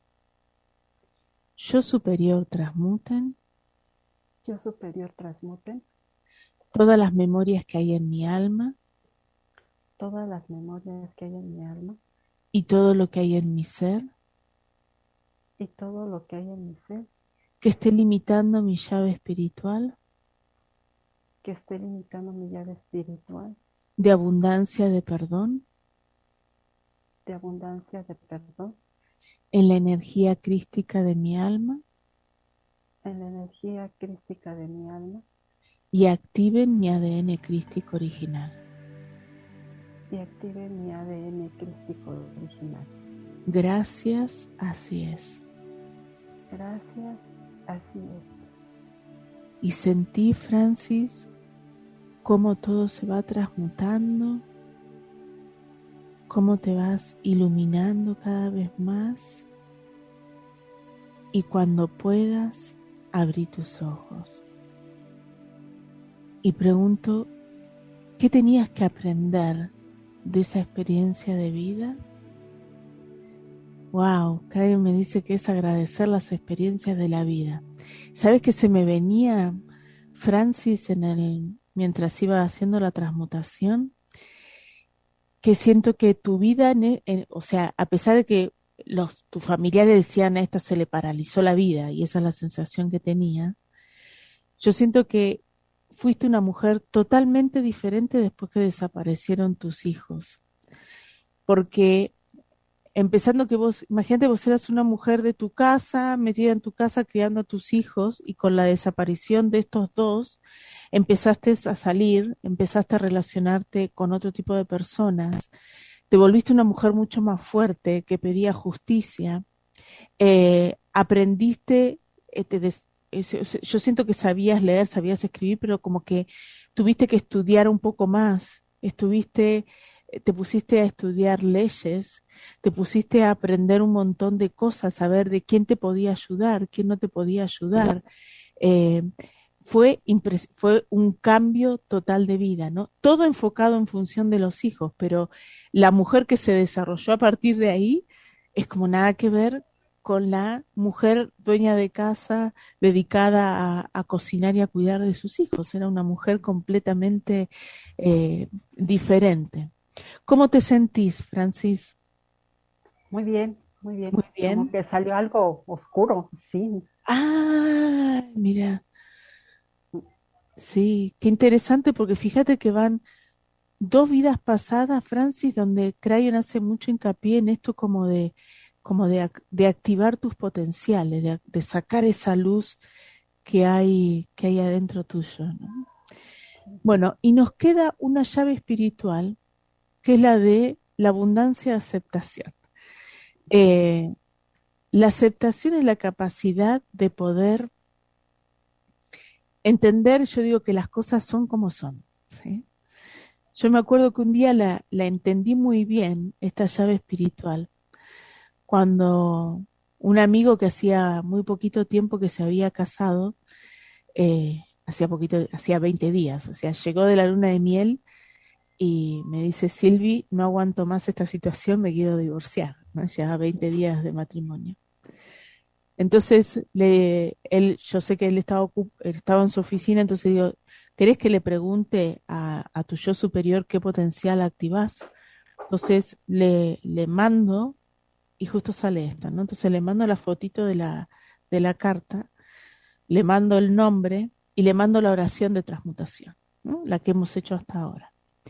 [SPEAKER 1] yo superior transmuten
[SPEAKER 2] Yo superior transmuten
[SPEAKER 1] todas las memorias que hay en mi alma
[SPEAKER 2] todas las memorias que hay en mi alma
[SPEAKER 1] y todo lo que hay en mi ser
[SPEAKER 2] y todo lo que hay en mi ser
[SPEAKER 1] que esté limitando mi llave espiritual
[SPEAKER 2] que esté limitando mi llave espiritual
[SPEAKER 1] de abundancia de perdón
[SPEAKER 2] de abundancia de perdón
[SPEAKER 1] en la energía crística de mi alma
[SPEAKER 2] en la energía crística de mi alma
[SPEAKER 1] y activen mi A D N crístico original.
[SPEAKER 2] y active mi A D N crístico original.
[SPEAKER 1] Gracias, así es.
[SPEAKER 2] Gracias, así es.
[SPEAKER 1] Y sentí, Francis, cómo todo se va transmutando, cómo te vas iluminando cada vez más y cuando puedas, abrí tus ojos. Y pregunto, ¿qué tenías que aprender de esa experiencia de vida? Wow, Craig me dice que es agradecer las experiencias de la vida. ¿Sabes que se me venía, Francis, en el, mientras iba haciendo la transmutación? Que siento que tu vida, en e- en- o sea, a pesar de que los, tus familiares decían a esta se le paralizó la vida, y esa es la sensación que tenía, yo siento que fuiste una mujer totalmente diferente después que desaparecieron tus hijos. Porque empezando que vos, imagínate, vos eras una mujer de tu casa, metida en tu casa, criando a tus hijos, y con la desaparición de estos dos, empezaste a salir, empezaste a relacionarte con otro tipo de personas, te volviste una mujer mucho más fuerte que pedía justicia, eh, aprendiste, eh, te des- es- es- yo siento que sabías leer, sabías escribir, pero como que tuviste que estudiar un poco más, estuviste, eh, te pusiste a estudiar leyes, te pusiste a aprender un montón de cosas, a ver de quién te podía ayudar, quién no te podía ayudar. Eh, fue, impres- fue un cambio total de vida, ¿no? Todo enfocado en función de los hijos, pero la mujer que se desarrolló a partir de ahí es como nada que ver con la mujer dueña de casa dedicada a, a cocinar y a cuidar de sus hijos. Era una mujer completamente eh, diferente. ¿Cómo te sentís, Francis?
[SPEAKER 2] Muy bien, muy bien.
[SPEAKER 1] Muy
[SPEAKER 2] Como
[SPEAKER 1] bien.
[SPEAKER 2] que salió algo oscuro, sí.
[SPEAKER 1] Ah, mira, sí, qué interesante porque fíjate que van dos vidas pasadas, Francis, donde Crayon hace mucho hincapié en esto como de, como de, ac- de activar tus potenciales, de, ac- de sacar esa luz que hay, que hay adentro tuyo, ¿no? Bueno, y nos queda una llave espiritual, que es la de la abundancia de aceptación. Eh, la aceptación es la capacidad de poder entender, yo digo que las cosas son como son, ¿sí? Yo me acuerdo que un día la, la entendí muy bien, esta llave espiritual, cuando un amigo que hacía muy poquito tiempo que se había casado, eh, hacía poquito, hacía veinte días, o sea, llegó de la luna de miel y me dice, Silvi, no aguanto más esta situación, me quiero divorciar, ¿no? Lleva veinte días de matrimonio. Entonces, le, él, yo sé que él estaba, ocup- él estaba en su oficina, entonces digo, ¿querés que le pregunte a, a tu yo superior qué potencial activás? Entonces le, le mando, y justo sale esta, ¿no? Entonces le mando la fotito de la, de la carta, le mando el nombre y le mando la oración de transmutación, ¿no? La que hemos hecho hasta ahora.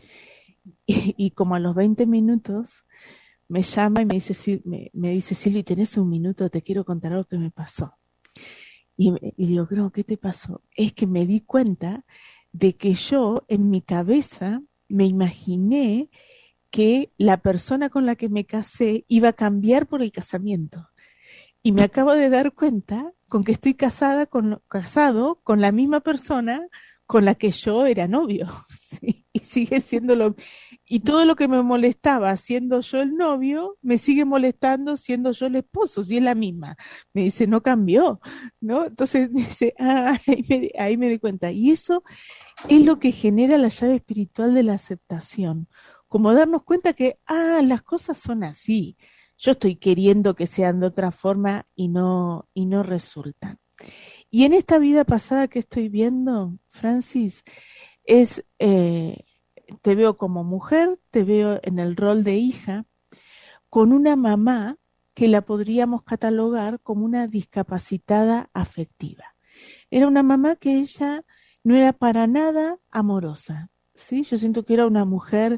[SPEAKER 1] Y, y como a los veinte minutos me llama y me dice, "Sil- me, me dice, Silvi, ¿tenés un minuto? Te quiero contar algo que me pasó. Y, me- y digo, "Creo, ¿qué te pasó?". Es que me di cuenta de que yo en mi cabeza me imaginé que la persona con la que me casé iba a cambiar por el casamiento. Y me acabo de dar cuenta con que estoy casada con, casado con la misma persona con la que yo era novio. ¿Sí? Y sigue siendo lo. Y todo lo que me molestaba siendo yo el novio, me sigue molestando siendo yo el esposo, si es la misma. Me dice, no cambió, ¿no? Entonces me dice, ah, ahí me, ahí me di cuenta. Y eso es lo que genera la llave espiritual de la aceptación, como darnos cuenta que, ah, las cosas son así. Yo estoy queriendo que sean de otra forma y no, y no resultan. Y en esta vida pasada que estoy viendo, Francis, es, eh, te veo como mujer, te veo en el rol de hija, con una mamá que la podríamos catalogar como una discapacitada afectiva. Era una mamá que ella no era para nada amorosa, ¿sí? Yo siento que era una mujer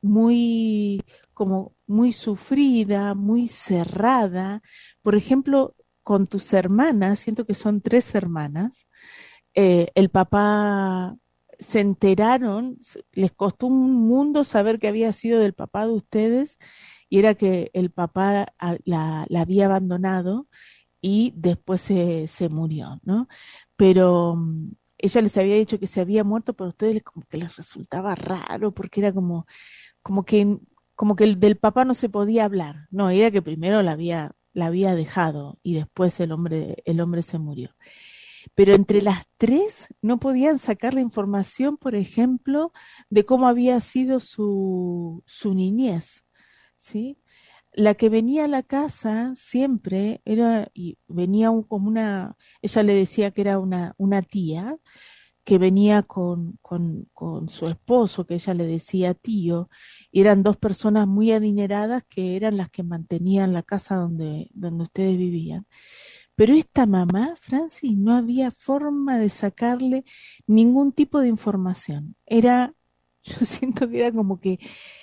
[SPEAKER 1] muy, como muy sufrida, muy cerrada. Por ejemplo, con tus hermanas, siento que son tres hermanas, eh, el papá se enteraron, se- les costó un mundo saber que había sido del papá de ustedes y era que el papá a- la, la había abandonado y después se, se murió, ¿no? Pero mm, ella les había dicho que se había muerto, pero a ustedes como que les resultaba raro, porque era como, como que, como que el, del papá no se podía hablar, no, era que primero la había, la había dejado y después el hombre, el hombre se murió. Pero entre las tres no podían sacar la información, por ejemplo, de cómo había sido su, su niñez, ¿sí? La que venía a la casa siempre era, y venía un- como una, ella le decía que era una, una tía, que venía con, con, con su esposo, que ella le decía tío, y eran dos personas muy adineradas que eran las que mantenían la casa donde, donde ustedes vivían. Pero esta mamá, Francis, no había forma de sacarle ningún tipo de información. Era, yo siento que era como que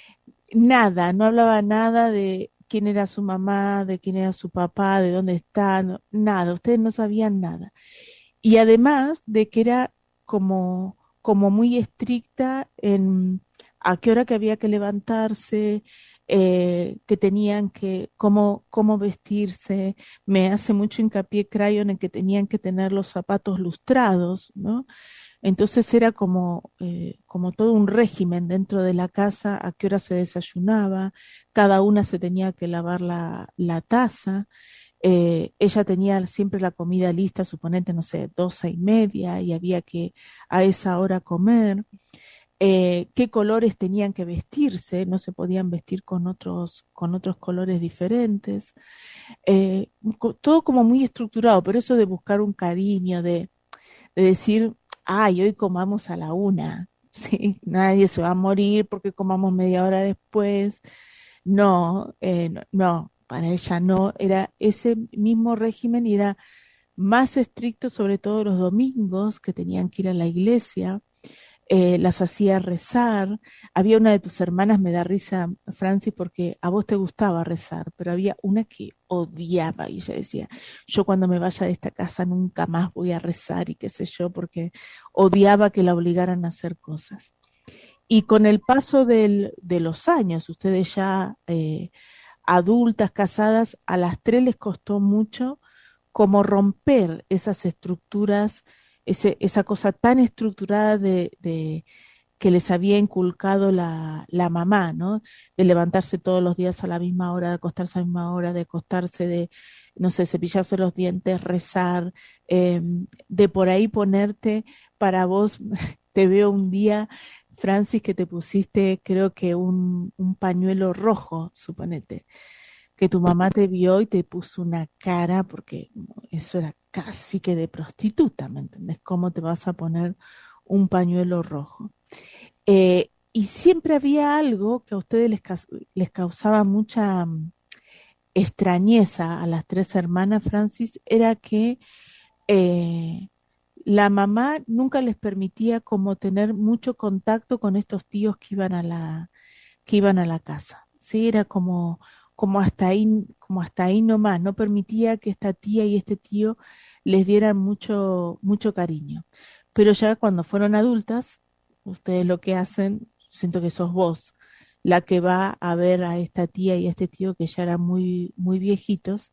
[SPEAKER 1] nada, no hablaba nada de quién era su mamá, de quién era su papá, de dónde está, no- nada, ustedes no sabían nada. Y además de que era como, como muy estricta en a qué hora que había que levantarse, eh, que tenían que, cómo, cómo vestirse. Me hace mucho hincapié Crayon en que tenían que tener los zapatos lustrados, ¿no? Entonces era como, eh, como todo un régimen dentro de la casa, a qué hora se desayunaba, cada una se tenía que lavar la, la taza, eh, ella tenía siempre la comida lista, suponete, no sé, doce y media, y había que a esa hora comer, eh, qué colores tenían que vestirse, no se podían vestir con otros, con otros colores diferentes, eh, co- todo como muy estructurado, pero eso de buscar un cariño, de de decir, ay, hoy comamos a la una, ¿sí? Nadie se va a morir porque comamos media hora después. No, eh, no, no, para ella no, era ese mismo régimen y era más estricto, sobre todo los domingos, que tenían que ir a la iglesia, eh, las hacía rezar. Había una de tus hermanas, me da risa, Francis, porque a vos te gustaba rezar, pero había una que odiaba y ella decía, yo cuando me vaya de esta casa nunca más voy a rezar y qué sé yo, porque odiaba que la obligaran a hacer cosas. Y con el paso del, de los años, ustedes ya eh, adultas, casadas, a las tres les costó mucho como romper esas estructuras, ese, esa cosa tan estructurada de, de que les había inculcado la, la mamá, ¿no? De levantarse todos los días a la misma hora, de acostarse a la misma hora, de acostarse, de, no sé, cepillarse los dientes, rezar, eh, de por ahí ponerte para vos, te veo un día, Francis, que te pusiste, creo que un, un pañuelo rojo, suponete, que tu mamá te vio y te puso una cara, porque eso era casi que de prostituta, ¿me entendés? ¿Cómo te vas a poner un pañuelo rojo? Eh, y siempre había algo que a ustedes les, ca- les causaba mucha mm, extrañeza a las tres hermanas, Francis, era que eh, la mamá nunca les permitía como tener mucho contacto con estos tíos que iban a la, que iban a la casa. Sí, era como, como hasta ahí, como hasta ahí nomás, no permitía que esta tía y este tío les dieran mucho, mucho cariño. Pero ya cuando fueron adultas, ustedes lo que hacen, siento que sos vos, la que va a ver a esta tía y a este tío que ya eran muy, muy viejitos,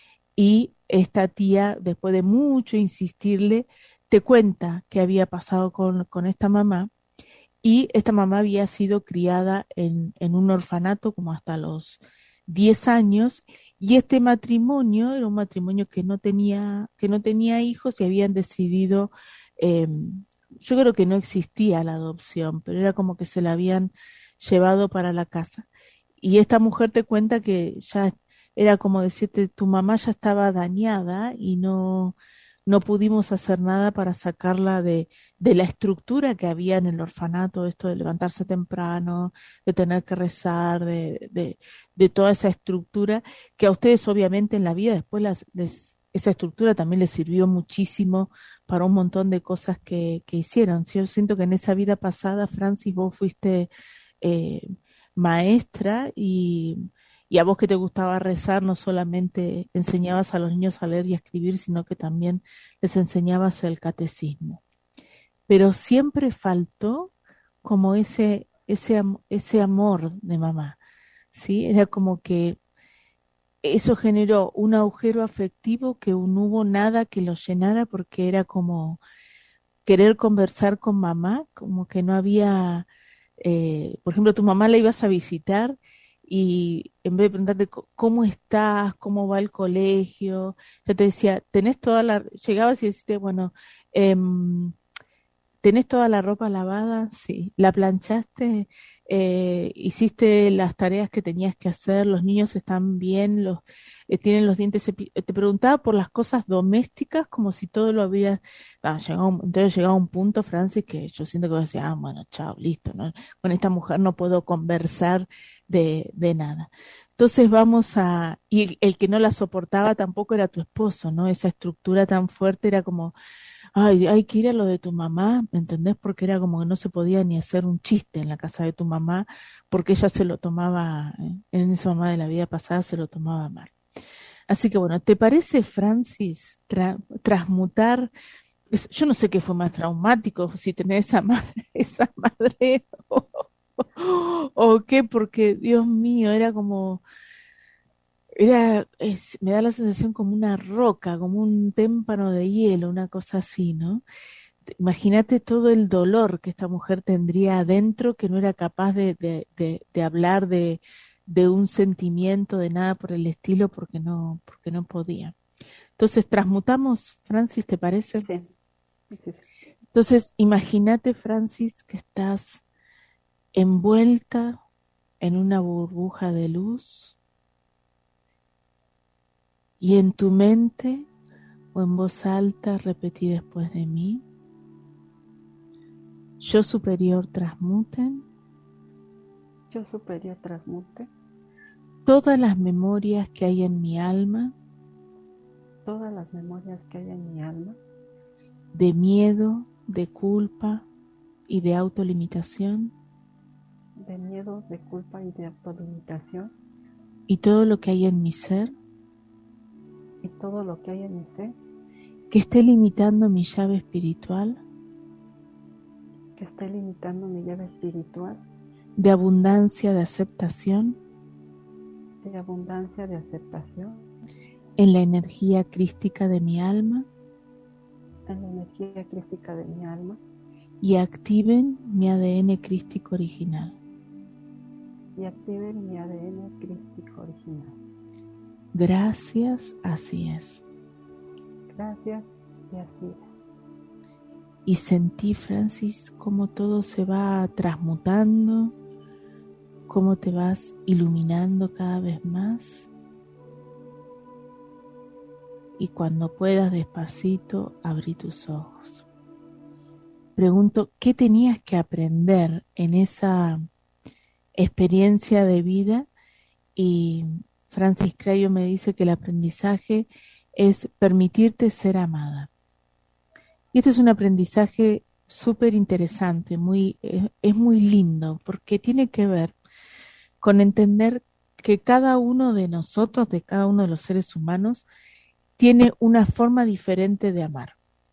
[SPEAKER 1] y esta tía, después de mucho insistirle, te cuenta qué había pasado con, con esta mamá, y esta mamá había sido criada en, en un orfanato como hasta los diez años, y este matrimonio era un matrimonio que no tenía, que no tenía hijos y habían decidido, eh, yo creo que no existía la adopción, pero era como que se la habían llevado para la casa. Y esta mujer te cuenta que ya era como decirte, tu mamá ya estaba dañada y no, no pudimos hacer nada para sacarla de, de la estructura que había en el orfanato, esto de levantarse temprano, de tener que rezar, de, de, de toda esa estructura, que a ustedes obviamente en la vida después las, les, esa estructura también les sirvió muchísimo para un montón de cosas que, que hicieron. Sí, yo siento que en esa vida pasada, Francis, vos fuiste eh, maestra y, y a vos que te gustaba rezar, no solamente enseñabas a los niños a leer y a escribir, sino que también les enseñabas el catecismo. Pero siempre faltó como ese, ese, am- ese amor de mamá, ¿sí? Era como que eso generó un agujero afectivo que no hubo nada que lo llenara porque era como querer conversar con mamá, como que no había, eh, por ejemplo, tu mamá la ibas a visitar y en vez de preguntarte co- cómo estás, cómo va el colegio, ya te decía, tenés toda la, llegabas y decías, bueno, em, ¿tenés toda la ropa lavada? Sí. ¿La planchaste? Eh, ¿hiciste las tareas que tenías que hacer? ¿Los niños están bien? ¿Los, eh, tienen los dientes cepi-? Te preguntaba por las cosas domésticas como si todo lo había... Ah, llegaba un- entonces llegaba un punto, Francis, que yo siento que voy a decir, ah, bueno, chao, listo, ¿no? Con esta mujer no puedo conversar de, de nada. Entonces vamos a... Y el, el que no la soportaba tampoco era tu esposo, ¿no? Esa estructura tan fuerte era como ay, hay que ir a lo de tu mamá, ¿me entendés? Porque era como que no se podía ni hacer un chiste en la casa de tu mamá, porque ella se lo tomaba, eh, en esa mamá de la vida pasada se lo tomaba mal. Así que bueno, ¿te parece, Francis, tra- transmutar? es- Yo no sé qué fue más traumático, si tener esa madre, esa madre o, o equivoqué porque, Dios mío, era como, era, es- me da la sensación como una roca, como un témpano de hielo, una cosa así, ¿no? Imagínate todo el dolor que esta mujer tendría adentro, que no era capaz de, de, de, de hablar de, de un sentimiento, de nada por el estilo, porque no, porque no podía. Entonces, transmutamos, Francis, ¿te parece?
[SPEAKER 2] Sí, sí, sí.
[SPEAKER 1] Entonces, imagínate, Francis, que estás envuelta en una burbuja de luz y en tu mente o en voz alta repetí después de mí: yo superior transmuten
[SPEAKER 2] Yo superior transmute
[SPEAKER 1] todas las memorias que hay en mi alma
[SPEAKER 2] todas las memorias que hay en mi alma
[SPEAKER 1] de miedo, de culpa y de autolimitación,
[SPEAKER 2] de miedo, de culpa y de autolimitación,
[SPEAKER 1] y todo lo que hay en mi ser
[SPEAKER 2] y todo lo que hay en mi ser
[SPEAKER 1] que esté limitando mi llave espiritual
[SPEAKER 2] que esté limitando mi llave espiritual
[SPEAKER 1] de abundancia, de aceptación
[SPEAKER 2] de abundancia, de aceptación
[SPEAKER 1] en la energía crística de mi alma,
[SPEAKER 2] en la energía crística de mi alma,
[SPEAKER 1] y activen mi A D N crístico original.
[SPEAKER 2] y active mi A D N crístico original.
[SPEAKER 1] Gracias, así es.
[SPEAKER 2] Gracias, y así es.
[SPEAKER 1] Y sentí, Francis, cómo todo se va transmutando, cómo te vas iluminando cada vez más. Y cuando puedas, despacito, abrí tus ojos. Pregunto, ¿qué tenías que aprender en esa experiencia de vida? Y Francis Crayo me dice que el aprendizaje es permitirte ser amada. Y este es un aprendizaje súper interesante, muy, eh, es muy lindo, porque tiene que ver con entender que cada uno de nosotros, de cada uno de los seres humanos, tiene una forma diferente de amar.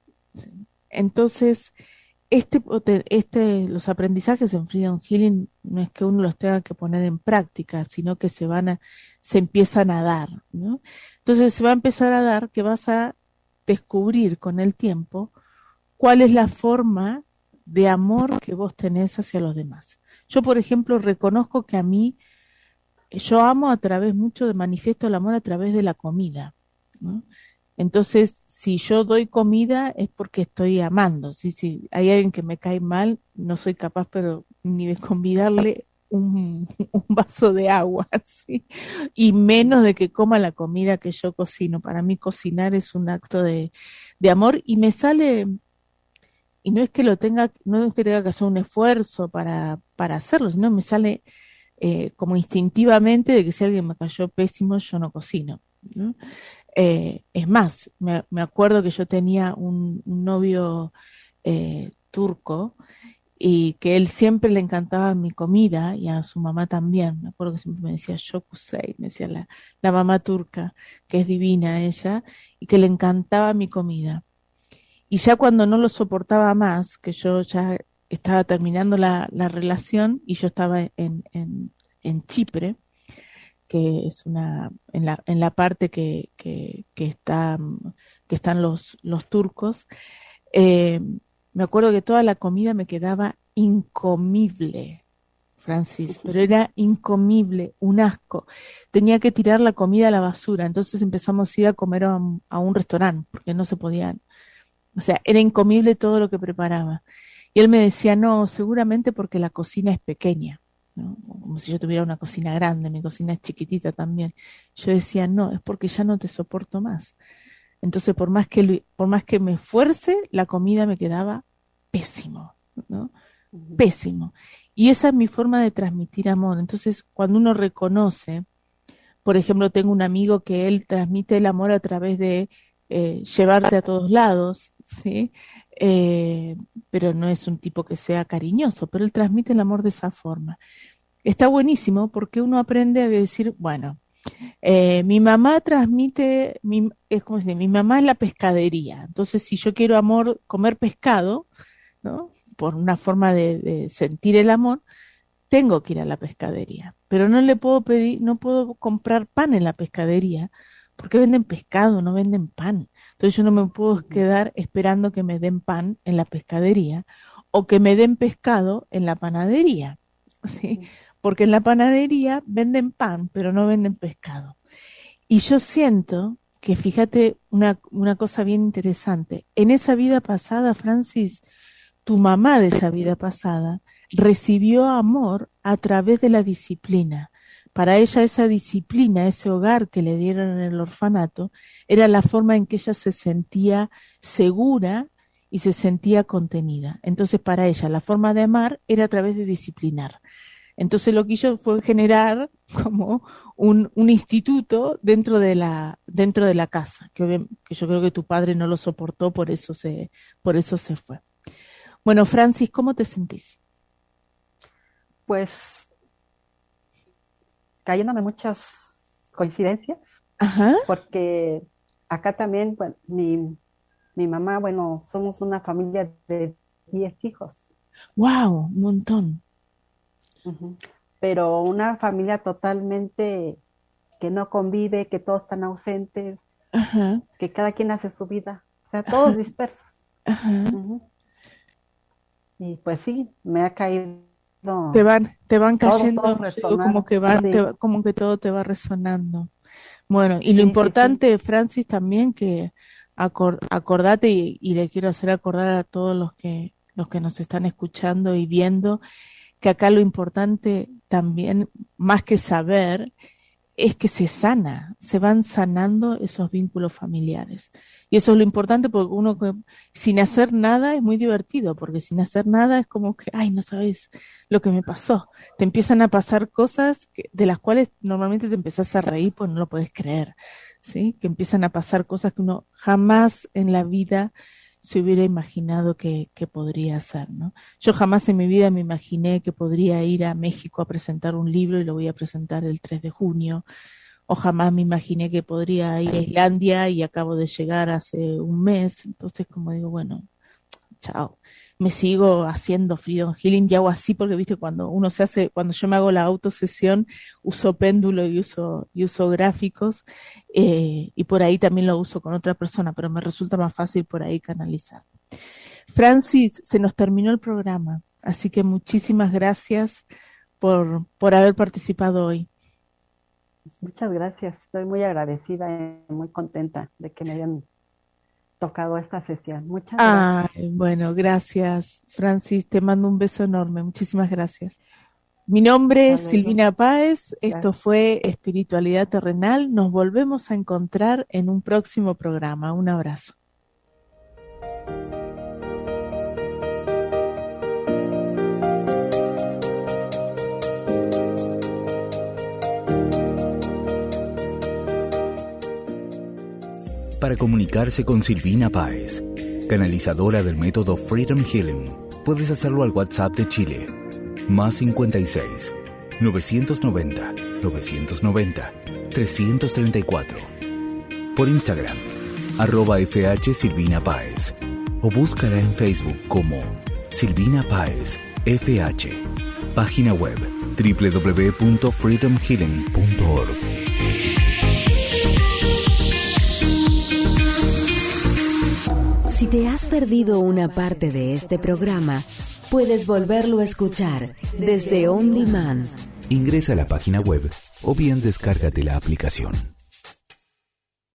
[SPEAKER 1] Entonces, este, este, los aprendizajes en Freedom Healing no es que uno los tenga que poner en práctica, sino que se van a, se empiezan a dar, ¿no? Entonces se va a empezar a dar que vas a descubrir con el tiempo cuál es la forma de amor que vos tenés hacia los demás. Yo, por ejemplo, reconozco que a mí, yo amo a través mucho de manifiesto el amor a través de la comida, ¿no? Entonces, si yo doy comida es porque estoy amando. Si, si hay alguien que me cae mal, no soy capaz, pero ni de convidarle un, un vaso de agua, ¿sí? Y menos de que coma la comida que yo cocino. Para mí cocinar es un acto de, de amor y me sale, y no es que lo tenga, no es que tenga que hacer un esfuerzo para, para hacerlo, sino me sale eh, como instintivamente de que si alguien me cayó pésimo, yo no cocino, ¿no? Eh, es más, me, me acuerdo que yo tenía un, un novio eh, turco y que él siempre le encantaba mi comida y a su mamá también. Me acuerdo que siempre me decía Shokusei, me decía la, la mamá turca, que es divina ella, y que le encantaba mi comida. Y ya cuando no lo soportaba más, que yo ya estaba terminando la, la relación y yo estaba en, en, en Chipre, que es una, en la, en la parte que, que, que está, que están los, los turcos, eh, me acuerdo que toda la comida me quedaba incomible, Francis, pero era incomible, un asco. Tenía que tirar la comida a la basura, entonces empezamos a ir a comer a un, a un restaurante, porque no se podían. O sea, era incomible todo lo que preparaba. Y él me decía, no, seguramente porque la cocina es pequeña, ¿no? Como si yo tuviera una cocina grande, mi cocina es chiquitita también. Yo decía, no, es porque ya no te soporto más. Entonces, por más que, lo- por más que me esfuerce, la comida me quedaba pésimo, ¿no?
[SPEAKER 2] Ujú.
[SPEAKER 1] Pésimo. Y esa es mi forma de transmitir amor. Entonces, cuando uno reconoce, por ejemplo, tengo un amigo que él transmite el amor a través de eh, llevarte a todos lados, ¿sí? Eh, pero no es un tipo que sea cariñoso, pero él transmite el amor de esa forma. Está buenísimo porque uno aprende a decir, bueno, eh, mi mamá transmite, mi, es como si mi mamá es la pescadería, entonces si yo quiero amor, comer pescado, ¿no? Por una forma de, de sentir el amor, tengo que ir a la pescadería, pero no le puedo pedir, no puedo comprar pan en la pescadería porque venden pescado, no venden pan. Entonces yo no me puedo quedar esperando que me den pan en la pescadería o que me den pescado en la panadería, ¿sí? Porque en la panadería venden pan, pero no venden pescado. Y yo siento que, fíjate, una, una cosa bien interesante, en esa vida pasada, Francis, tu mamá de esa vida pasada recibió amor a través de la disciplina. Para ella esa disciplina, ese hogar que le dieron en el orfanato, era la forma en que ella se sentía segura y se sentía contenida. Entonces para ella la forma de amar era a través de disciplinar. Entonces lo que hizo fue generar como un, un instituto dentro de la dentro de la casa, que, que yo creo que tu padre no lo soportó, por eso se por eso se fue. Bueno, Francis, ¿cómo te sentís?
[SPEAKER 2] Pues cayéndome muchas coincidencias,
[SPEAKER 1] Ajá.
[SPEAKER 2] porque acá también, bueno, mi, mi mamá, bueno, somos una familia de diez hijos.
[SPEAKER 1] Wow, un montón.
[SPEAKER 2] Uh-huh. Pero una familia totalmente que no convive, que todos están ausentes,
[SPEAKER 1] Ajá.
[SPEAKER 2] que cada quien hace su vida, o sea, todos
[SPEAKER 1] Ajá.
[SPEAKER 2] dispersos.
[SPEAKER 1] Ajá.
[SPEAKER 2] Uh-huh. Y pues sí, me ha caído
[SPEAKER 1] Te van, te van
[SPEAKER 2] todo,
[SPEAKER 1] cayendo,
[SPEAKER 2] todo
[SPEAKER 1] yo digo, como
[SPEAKER 2] resonando.
[SPEAKER 1] que va,
[SPEAKER 2] Sí,
[SPEAKER 1] te va- como que todo te va resonando. Bueno, y lo
[SPEAKER 2] sí, sí, sí.
[SPEAKER 1] importante, Francis, también que acor- acordate y, y le quiero hacer acordar a todos los que los que nos están escuchando y viendo que acá lo importante también, más que saber, es que se sana, se van sanando esos vínculos familiares. Y eso es lo importante porque uno que sin hacer nada es muy divertido, porque sin hacer nada es como que, ay, no sabes lo que me pasó. Te empiezan a pasar cosas que, de las cuales normalmente te empezás a reír pues no lo puedes creer, ¿sí? Que empiezan a pasar cosas que uno jamás en la vida se hubiera imaginado que, que podría hacer, ¿no? Yo jamás en mi vida me imaginé que podría ir a México a presentar un libro y lo voy a presentar el tres de junio, o jamás me imaginé que podría ir a Islandia y acabo de llegar hace un mes, entonces como digo, bueno, chao. Me sigo haciendo freedom healing y hago así porque, viste, cuando uno se hace, cuando yo me hago la autosesión, uso péndulo y uso, y uso gráficos, eh, y por ahí también lo uso con otra persona, pero me resulta más fácil por ahí canalizar. Francis, se nos terminó el programa, así que muchísimas gracias por, por haber participado hoy.
[SPEAKER 2] Muchas gracias. Estoy muy agradecida y muy contenta de que me hayan tocado esta sesión. Muchas gracias.
[SPEAKER 1] Ay, bueno, gracias, Francis. Te mando un beso enorme. Muchísimas gracias. Mi nombre
[SPEAKER 2] Hasta
[SPEAKER 1] es
[SPEAKER 2] luego.
[SPEAKER 1] Silvina Páez. Esto
[SPEAKER 2] Gracias.
[SPEAKER 1] fue Espiritualidad Terrenal. Nos volvemos a encontrar en un próximo programa. Un abrazo.
[SPEAKER 3] Para comunicarse con Silvina Páez, canalizadora del método Freedom Healing, puedes hacerlo al WhatsApp de Chile, más cincuenta y seis, novecientos noventa, novecientos noventa, trescientos treinta y cuatro. Por Instagram, arroba fh Silvina Páez, o búscala en Facebook como Silvina Páez F H. Página web doble u doble u doble u punto freedom healing punto org.
[SPEAKER 4] Si te has perdido una parte de este programa, puedes volverlo a escuchar desde On Demand.
[SPEAKER 3] Ingresa a la página web o bien descárgate la aplicación.